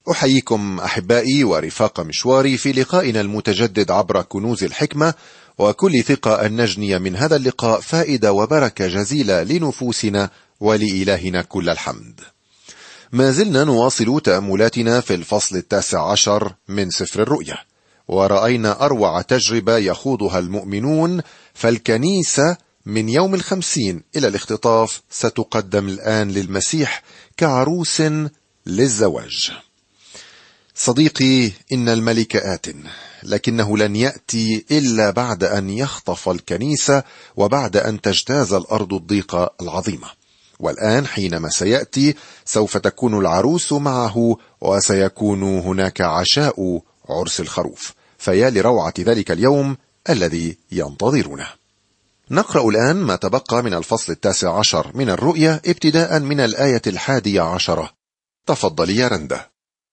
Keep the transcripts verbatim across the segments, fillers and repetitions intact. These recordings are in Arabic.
أحييكم أحبائي ورفاق مشواري في لقائنا المتجدد عبر كنوز الحكمة، وكل ثقة أن نجني من هذا اللقاء فائدة وبركة جزيلة لنفوسنا ولإلهنا كل الحمد. ما زلنا نواصل تأملاتنا في الفصل التاسع عشر من سفر الرؤيا، ورأينا أروع تجربة يخوضها المؤمنون، فالكنيسة من يوم الخمسين إلى الاختطاف ستقدم الآن للمسيح كعروس للزواج. صديقي، إن الملك آت، لكنه لن يأتي إلا بعد أن يخطف الكنيسة وبعد أن تجتاز الأرض الضيقة العظيمة. والآن حينما سيأتي سوف تكون العروس معه، وسيكون هناك عشاء عرس الخروف. فيا لروعة ذلك اليوم الذي ينتظرنا. نقرأ الآن ما تبقى من الفصل التاسع عشر من الرؤيا ابتداء من الآية الحادية عشرة. تفضلي يا رندة.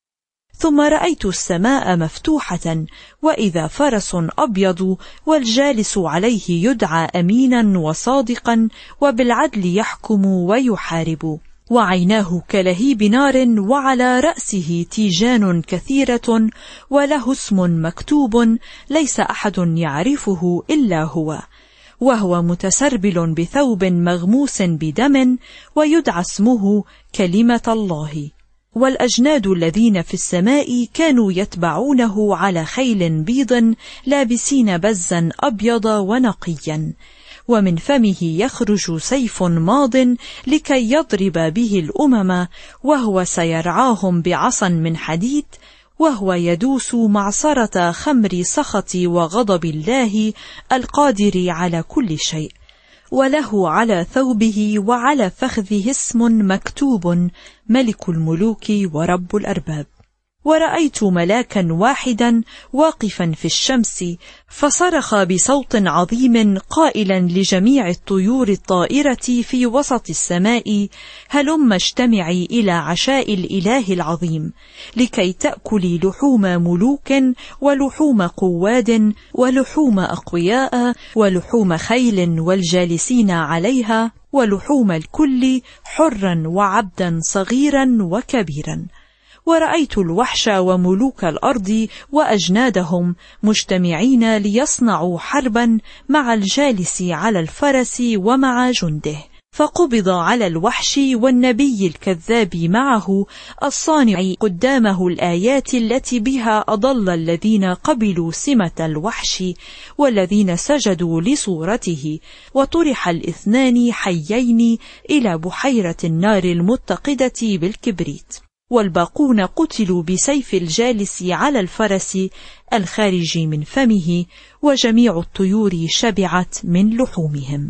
ثم رأيت السماء مفتوحة، وإذا فرس أبيض، والجالس عليه يدعى أمينا وصادقا، وبالعدل يحكم ويحارب، وعيناه كلهيب نار، وعلى رأسه تيجان كثيرة، وله اسم مكتوب ليس أحد يعرفه إلا هو، وهو متسربل بثوب مغموس بدم، ويدعى اسمه كلمة الله. والأجناد الذين في السماء كانوا يتبعونه على خيل بيض، لابسين بزا أبيض ونقيا، ومن فمه يخرج سيف ماض لكي يضرب به الأمم، وهو سيرعاهم بعصا من حديد، وهو يدوس معصرة خمر سخط وغضب الله القادر على كل شيء. وله على ثوبه وعلى فخذه اسم مكتوب ملك الملوك ورب الأرباب. ورأيت ملاكا واحدا واقفا في الشمس، فصرخ بصوت عظيم قائلا لجميع الطيور الطائرة في وسط السماء: هلم اجتمعي إلى عشاء الإله العظيم، لكي تأكلي لحوم ملوك ولحوم قواد ولحوم أقوياء ولحوم خيل والجالسين عليها ولحوم الكل، حرا وعبدا صغيرا وكبيرا. ورأيت الوحش وملوك الأرض وأجنادهم مجتمعين ليصنعوا حربا مع الجالس على الفرس ومع جنده، فقبض على الوحش والنبي الكذاب معه الصانع قدامه الآيات التي بها أضل الذين قبلوا سمة الوحش والذين سجدوا لصورته، وطرح الاثنان حيين إلى بحيرة النار المتقدة بالكبريت. والباقون قتلوا بسيف الجالس على الفرس الخارج من فمه، وجميع الطيور شبعت من لحومهم.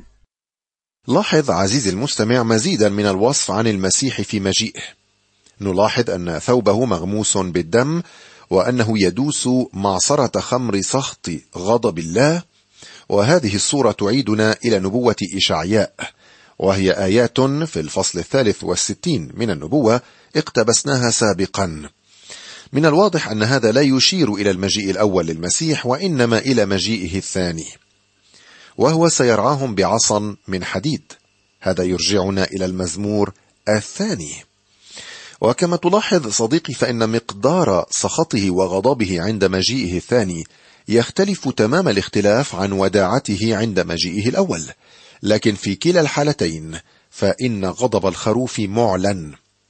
لاحظ عزيزي المستمع مزيدا من الوصف عن المسيح في مجيئه. نلاحظ أن ثوبه مغموس بالدم، وأنه يدوس معصرة خمر سخط غضب الله. وهذه الصورة تعيدنا إلى نبوة إشعياء، وهي آيات في الفصل الثالث والستين من النبوة اقتبسناها سابقا. من الواضح أن هذا لا يشير إلى المجيء الأول للمسيح، وإنما إلى مجيئه الثاني، وهو سيرعاهم بعصا من حديد. هذا يرجعنا إلى المزمور الثاني. وكما تلاحظ صديقي، فإن مقدار سخطه وغضبه عند مجيئه الثاني يختلف تمام الاختلاف عن وداعته عند مجيئه الأول، لكن في كلا الحالتين فإن غضب الخروف معلن.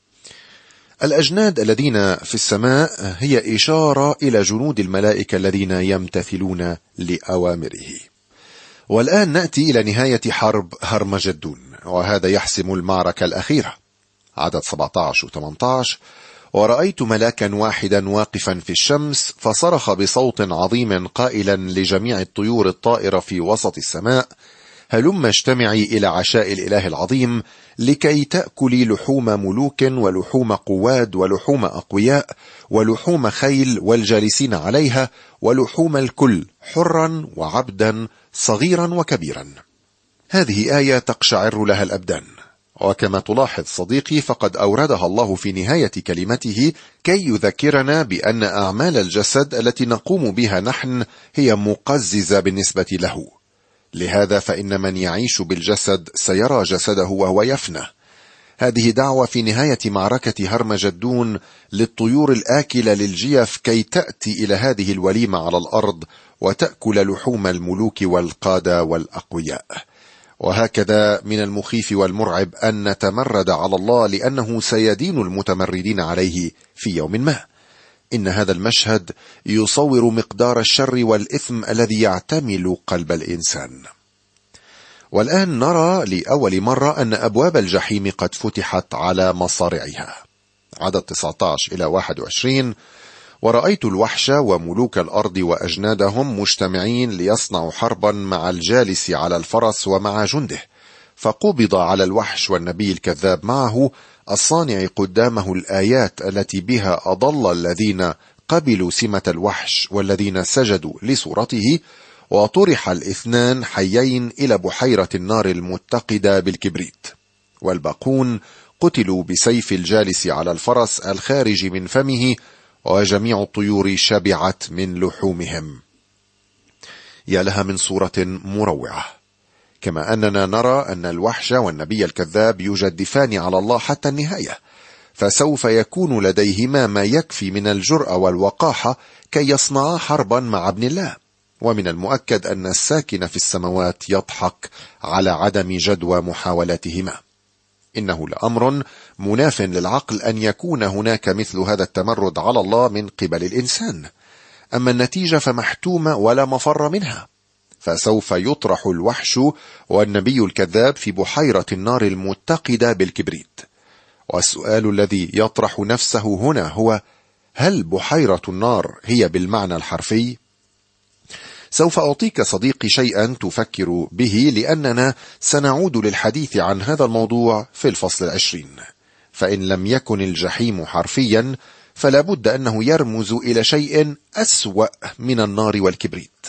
الأجناد الذين في السماء هي إشارة إلى جنود الملائكة الذين يمتثلون لأوامره. والآن نأتي إلى نهاية حرب هرمجدون، وهذا يحسم المعركة الأخيرة. عدد سبعة عشر و ثمانية عشر: ورأيت ملاكا واحدا واقفا في الشمس، فصرخ بصوت عظيم قائلا لجميع الطيور الطائرة في وسط السماء: هلم اجتمعي إلى عشاء الإله العظيم، لكي تأكلي لحوم ملوك ولحوم قواد ولحوم أقوياء ولحوم خيل والجالسين عليها ولحوم الكل، حرا وعبدا صغيرا وكبيرا. هذه آية تقشعر لها الأبدان، وكما تلاحظ صديقي فقد أوردها الله في نهاية كلمته كي يذكرنا بأن أعمال الجسد التي نقوم بها نحن هي مقززة بالنسبة له. لهذا فإن من يعيش بالجسد سيرى جسده وهو يفنى، هذه دعوة في نهاية معركة هرمجدون للطيور الآكلة للجيف كي تأتي إلى هذه الوليمة على الأرض وتأكل لحوم الملوك والقادة والأقوياء. وهكذا من المخيف والمرعب أن نتمرد على الله لأنه سيدين المتمردين عليه في يوم ما. إن هذا المشهد يصور مقدار الشر والإثم الذي يعتمل قلب الإنسان. والآن نرى لأول مرة أن أبواب الجحيم قد فتحت على مصارعها. عدد تسعة عشر إلى واحد وعشرين: ورأيت الوحش وملوك الأرض وأجنادهم مجتمعين ليصنعوا حربا مع الجالس على الفرس ومع جنده، فقبض على الوحش والنبي الكذاب معه الصانع قدامه الآيات التي بها أضل الذين قبلوا سمة الوحش والذين سجدوا لصورته، وطرح الاثنان حيين إلى بحيرة النار المتقدة بالكبريت. والباقون قتلوا بسيف الجالس على الفرس الخارج من فمه، وجميع الطيور شبعت من لحومهم. يا لها من صورة مروعة. كما أننا نرى أن الوحش والنبي الكذاب يجدفان على الله حتى النهاية، فسوف يكون لديهما ما يكفي من الجرأة والوقاحة كي يصنعا حربا مع ابن الله. ومن المؤكد أن الساكن في السماوات يضحك على عدم جدوى محاولاتهما. إنه لأمر مناف للعقل أن يكون هناك مثل هذا التمرد على الله من قبل الإنسان، أما النتيجة فمحتومة ولا مفر منها، فسوف يطرح الوحش والنبي الكذاب في بحيرة النار المتقدة بالكبريت. والسؤال الذي يطرح نفسه هنا هو: هل بحيرة النار هي بالمعنى الحرفي؟ سوف أعطيك صديقي شيئا تفكر به، لأننا سنعود للحديث عن هذا الموضوع في الفصل العشرين. فإن لم يكن الجحيم حرفيا فلا بد أنه يرمز إلى شيء أسوأ من النار والكبريت.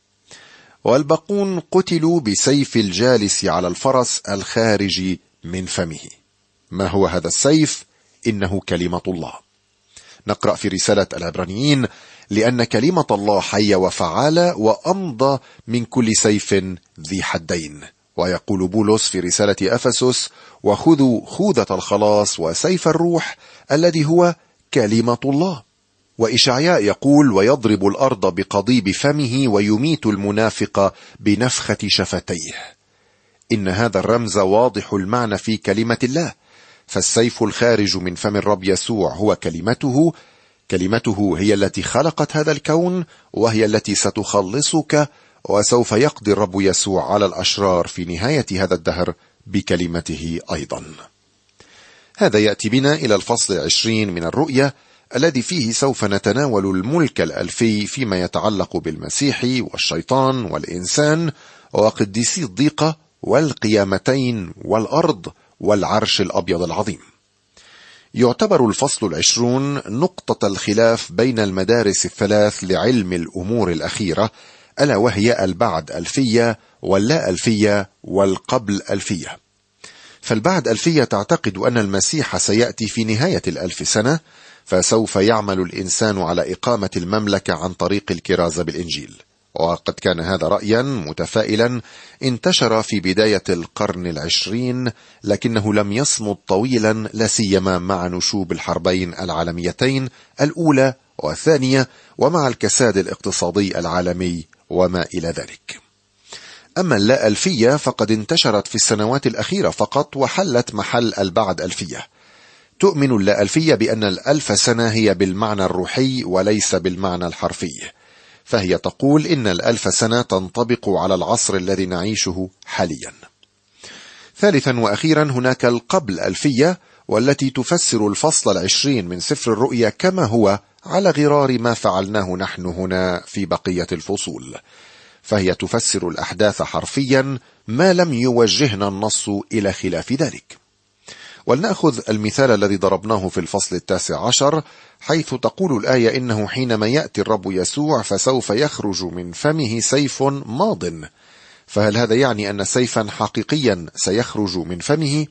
والباقون قتلوا بسيف الجالس على الفرس الخارج من فمه. ما هو هذا السيف؟ إنه كلمة الله. نقرأ في رسالة العبرانيين: لأن كلمة الله حية وفعالة وأمضى من كل سيف ذي حدين. ويقول بولس في رسالة أفسس: وخذوا خوذة الخلاص وسيف الروح الذي هو كلمة الله. وإشعياء يقول: ويضرب الأرض بقضيب فمه ويميت المنافق بنفخة شفتيه. إن هذا الرمز واضح المعنى في كلمة الله، فالسيف الخارج من فم الرب يسوع هو كلمته. كلمته هي التي خلقت هذا الكون، وهي التي ستخلصك، وسوف يقضي الرب يسوع على الأشرار في نهاية هذا الدهر بكلمته أيضا. هذا يأتي بنا إلى الفصل العشرين من الرؤيا، الذي فيه سوف نتناول الملك الألفي فيما يتعلق بالمسيح والشيطان والإنسان وقديسي الضيقة والقيامتين والأرض والعرش الأبيض العظيم. يعتبر الفصل العشرون نقطة الخلاف بين المدارس الثلاث لعلم الأمور الأخيرة، ألا وهي البعد ألفية واللا ألفية والقبل ألفية. فالبعد ألفية تعتقد أن المسيح سيأتي في نهاية الألف سنة، فسوف يعمل الإنسان على إقامة المملكة عن طريق الكرازة بالإنجيل. وقد كان هذا رأيا متفائلا انتشر في بداية القرن العشرين، لكنه لم يصمد طويلا، لا سيما مع نشوب الحربين العالميتين الأولى والثانية، ومع الكساد الاقتصادي العالمي وما إلى ذلك. أما اللا ألفية فقد انتشرت في السنوات الأخيرة فقط، وحلت محل البعد ألفية. تؤمن اللا ألفية بأن الألف سنة هي بالمعنى الروحي وليس بالمعنى الحرفي، فهي تقول إن الألف سنة تنطبق على العصر الذي نعيشه حاليا. ثالثا وأخيرا هناك القبل ألفية، والتي تفسر الفصل العشرين من سفر الرؤيا كما هو، على غرار ما فعلناه نحن هنا في بقية الفصول. فهي تفسر الأحداث حرفيا ما لم يوجهنا النص إلى خلاف ذلك. ولنأخذ المثال الذي ضربناه في الفصل التاسع عشر، حيث تقول الآية: إنه حينما يأتي الرب يسوع فسوف يخرج من فمه سيف ماض. فهل هذا يعني أن سيفا حقيقيا سيخرج من فمه؟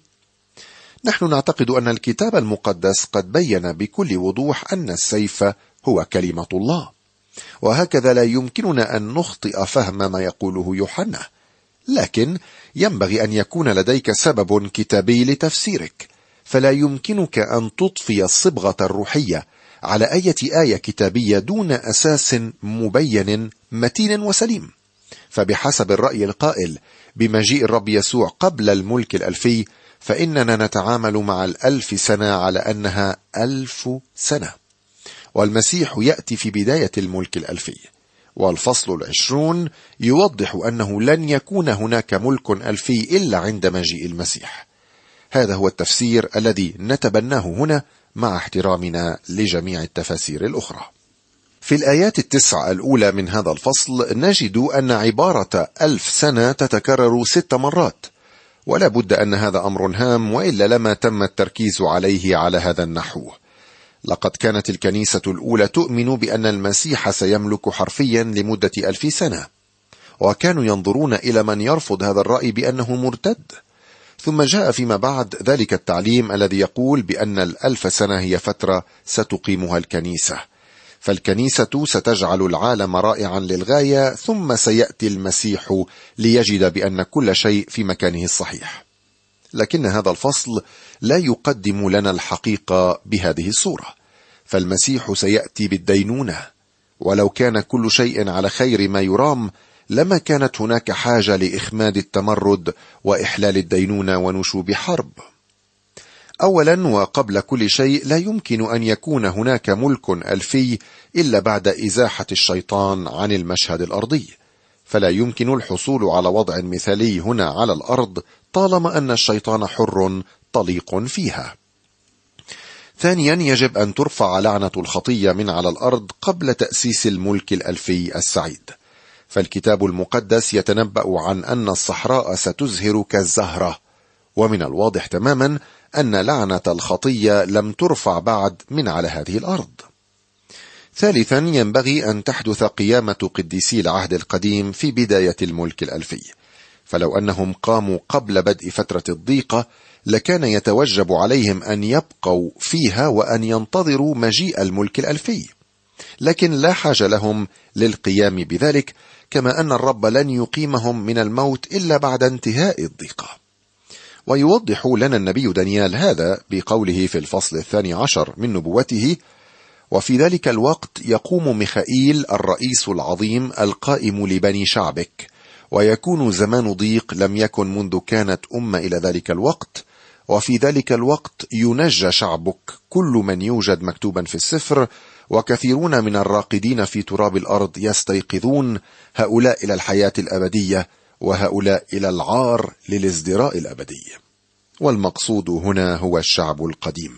نحن نعتقد أن الكتاب المقدس قد بين بكل وضوح أن السيف هو كلمة الله، وهكذا لا يمكننا أن نخطئ فهم ما يقوله يوحنا. لكن ينبغي أن يكون لديك سبب كتابي لتفسيرك، فلا يمكنك أن تضفي الصبغة الروحية على أي آية كتابية دون أساس مبين متين وسليم. فبحسب الرأي القائل بمجيء الرب يسوع قبل الملك الألفي، فإننا نتعامل مع الألف سنة على أنها ألف سنة، والمسيح يأتي في بداية الملك الألفي. والفصل العشرون يوضح أنه لن يكون هناك ملك ألفي إلا عند مجيء المسيح. هذا هو التفسير الذي نتبناه هنا مع احترامنا لجميع التفاسير الأخرى. في الآيات التسع الأولى من هذا الفصل نجد أن عبارة ألف سنة تتكرر ست مرات، ولا بد أن هذا أمر هام، وإلا لما تم التركيز عليه على هذا النحو. لقد كانت الكنيسة الأولى تؤمن بأن المسيح سيملك حرفيا لمدة ألف سنة، وكانوا ينظرون إلى من يرفض هذا الرأي بأنه مرتد. ثم جاء فيما بعد ذلك التعليم الذي يقول بأن الألف سنة هي فترة ستقيمها الكنيسة، فالكنيسة ستجعل العالم رائعا للغاية، ثم سيأتي المسيح ليجد بأن كل شيء في مكانه الصحيح. لكن هذا الفصل لا يقدم لنا الحقيقة بهذه الصورة، فالمسيح سيأتي بالدينونة، ولو كان كل شيء على خير ما يرام لما كانت هناك حاجة لإخماد التمرد وإحلال الدينونة ونشوب حرب. أولا وقبل كل شيء، لا يمكن أن يكون هناك ملك ألفي إلا بعد إزاحة الشيطان عن المشهد الأرضي، فلا يمكن الحصول على وضع مثالي هنا على الأرض طالما أن الشيطان حر طليق فيها. ثانيا، يجب أن ترفع لعنة الخطية من على الأرض قبل تأسيس الملك الألفي السعيد، فالكتاب المقدس يتنبأ عن أن الصحراء ستزهر كالزهرة، ومن الواضح تماما أن لعنة الخطية لم ترفع بعد من على هذه الأرض. ثالثا، ينبغي أن تحدث قيامة قديسي العهد القديم في بداية الملك الألفي، فلو أنهم قاموا قبل بدء فترة الضيقة لكان يتوجب عليهم أن يبقوا فيها وأن ينتظروا مجيء الملك الألفي، لكن لا حاجة لهم للقيام بذلك، كما أن الرب لن يقيمهم من الموت إلا بعد انتهاء الضيقة. ويوضح لنا النبي دانيال هذا بقوله في الفصل الثاني عشر من نبوته: وفي ذلك الوقت يقوم ميخائيل الرئيس العظيم القائم لبني شعبك، ويكون زمان ضيق لم يكن منذ كانت أمة إلى ذلك الوقت، وفي ذلك الوقت ينجى شعبك كل من يوجد مكتوبا في السفر، وكثيرون من الراقدين في تراب الأرض يستيقظون، هؤلاء إلى الحياة الأبدية، وهؤلاء إلى العار للازدراء الأبدي. والمقصود هنا هو الشعب القديم.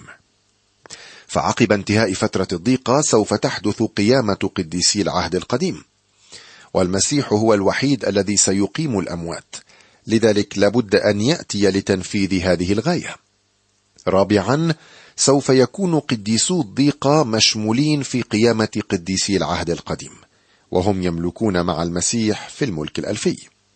فعقب انتهاء فترة الضيقة سوف تحدث قيامة قديسي العهد القديم، والمسيح هو الوحيد الذي سيقيم الأموات، لذلك لابد أن يأتي لتنفيذ هذه الغاية. رابعا، سوف يكون قديسو الضيقة مشمولين في قيامة قديسي العهد القديم، وهم يملكون مع المسيح في الملك الألفي.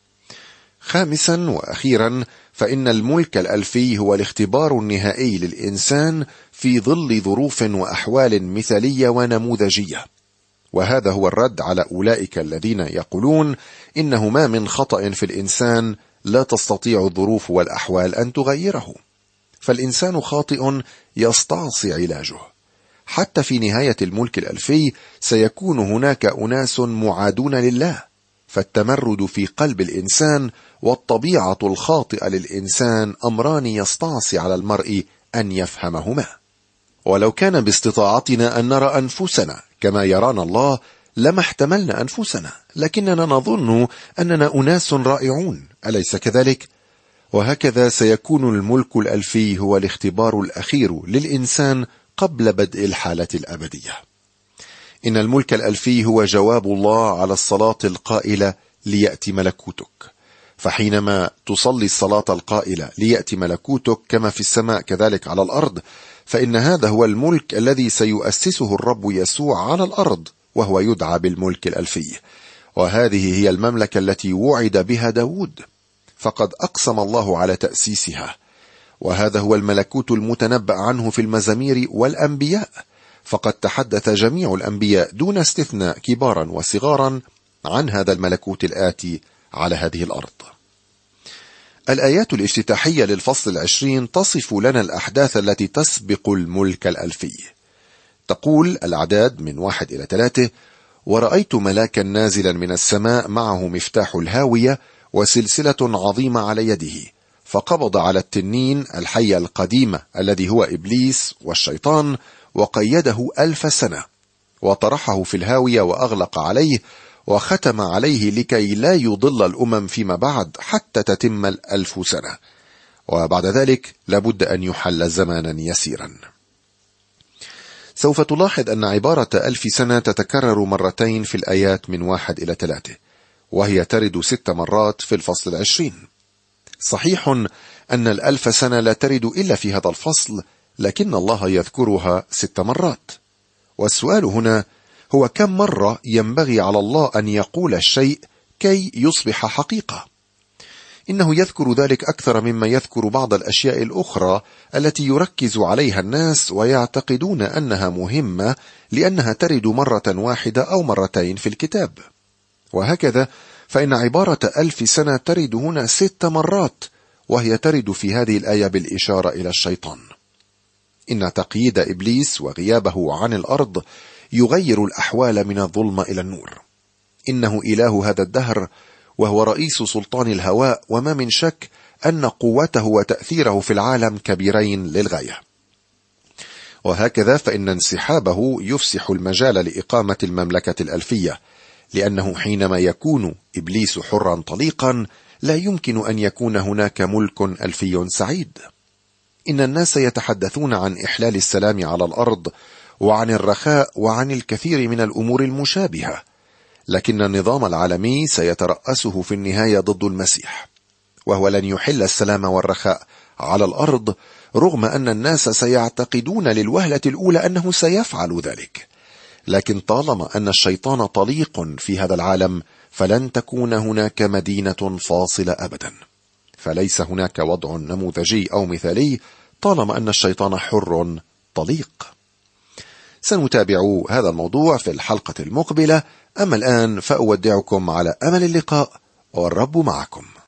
خامسا وأخيرا، فإن الملك الألفي هو الاختبار النهائي للإنسان في ظل ظروف وأحوال مثالية ونموذجية، وهذا هو الرد على أولئك الذين يقولون إنه ما من خطأ في الإنسان لا تستطيع الظروف والأحوال أن تغيره، فالإنسان خاطئ يستعصي علاجه. حتى في نهاية الملك الألفي سيكون هناك أناس معادون لله، فالتمرد في قلب الإنسان والطبيعة الخاطئة للإنسان أمران يستعصي على المرء أن يفهمهما. ولو كان باستطاعتنا أن نرى أنفسنا كما يرانا الله لما احتملنا أنفسنا، لكننا نظن أننا أناس رائعون، أليس كذلك؟ وهكذا سيكون الملك الألفي هو الاختبار الأخير للإنسان قبل بدء الحالة الأبدية. إن الملك الألفي هو جواب الله على الصلاة القائلة ليأتي ملكوتك، فحينما تصلي الصلاة القائلة ليأتي ملكوتك كما في السماء كذلك على الأرض، فإن هذا هو الملك الذي سيؤسسه الرب يسوع على الأرض، وهو يدعى بالملك الألفي. وهذه هي المملكة التي وعد بها داود، فقد أقسم الله على تأسيسها، وهذا هو الملكوت المتنبأ عنه في المزامير والأنبياء، فقد تحدث جميع الأنبياء دون استثناء كبارا وصغارا عن هذا الملكوت الآتي على هذه الأرض. الآيات الافتتاحية للفصل العشرين تصف لنا الأحداث التي تسبق الملك الألفي. تقول الأعداد من واحد إلى ثلاثة: ورأيت ملاكا نازلا من السماء معه مفتاح الهاوية وسلسلة عظيمة على يده، فقبض على التنين الحية القديمة الذي هو إبليس والشيطان، وقيده ألف سنة، وطرحه في الهاوية وأغلق عليه، وختم عليه لكي لا يضل الأمم فيما بعد حتى تتم الألف سنة، وبعد ذلك لابد أن يحل زمانا يسيرا. سوف تلاحظ أن عبارة ألف سنة تتكرر مرتين في الآيات من واحد إلى ثلاثة، وهي ترد ست مرات في الفصل العشرين. صحيح أن الألف سنة لا ترد إلا في هذا الفصل، لكن الله يذكرها ست مرات. والسؤال هنا هو: كم مرة ينبغي على الله أن يقول الشيء كي يصبح حقيقة؟ إنه يذكر ذلك أكثر مما يذكر بعض الأشياء الأخرى التي يركز عليها الناس ويعتقدون أنها مهمة لأنها ترد مرة واحدة أو مرتين في الكتاب. وهكذا فإن عبارة ألف سنة ترد هنا ست مرات، وهي ترد في هذه الآية بالإشارة إلى الشيطان. إن تقييد إبليس وغيابه عن الأرض يغير الأحوال من الظلمة إلى النور. إنه إله هذا الدهر، وهو رئيس سلطان الهواء، وما من شك أن قوته وتأثيره في العالم كبيرين للغاية. وهكذا فإن انسحابه يفسح المجال لإقامة المملكة الألفية، لأنه حينما يكون إبليس حرا طليقا لا يمكن أن يكون هناك ملك ألفي سعيد. إن الناس يتحدثون عن إحلال السلام على الأرض وعن الرخاء وعن الكثير من الأمور المشابهة، لكن النظام العالمي سيترأسه في النهاية ضد المسيح، وهو لن يحل السلام والرخاء على الأرض، رغم أن الناس سيعتقدون للوهلة الأولى أنه سيفعل ذلك. لكن طالما أن الشيطان طليق في هذا العالم فلن تكون هناك مدينة فاصلة أبدا، فليس هناك وضع نموذجي أو مثالي طالما أن الشيطان حر طليق. سنتابع هذا الموضوع في الحلقة المقبلة، أما الآن فأودعكم على أمل اللقاء، والرب معكم.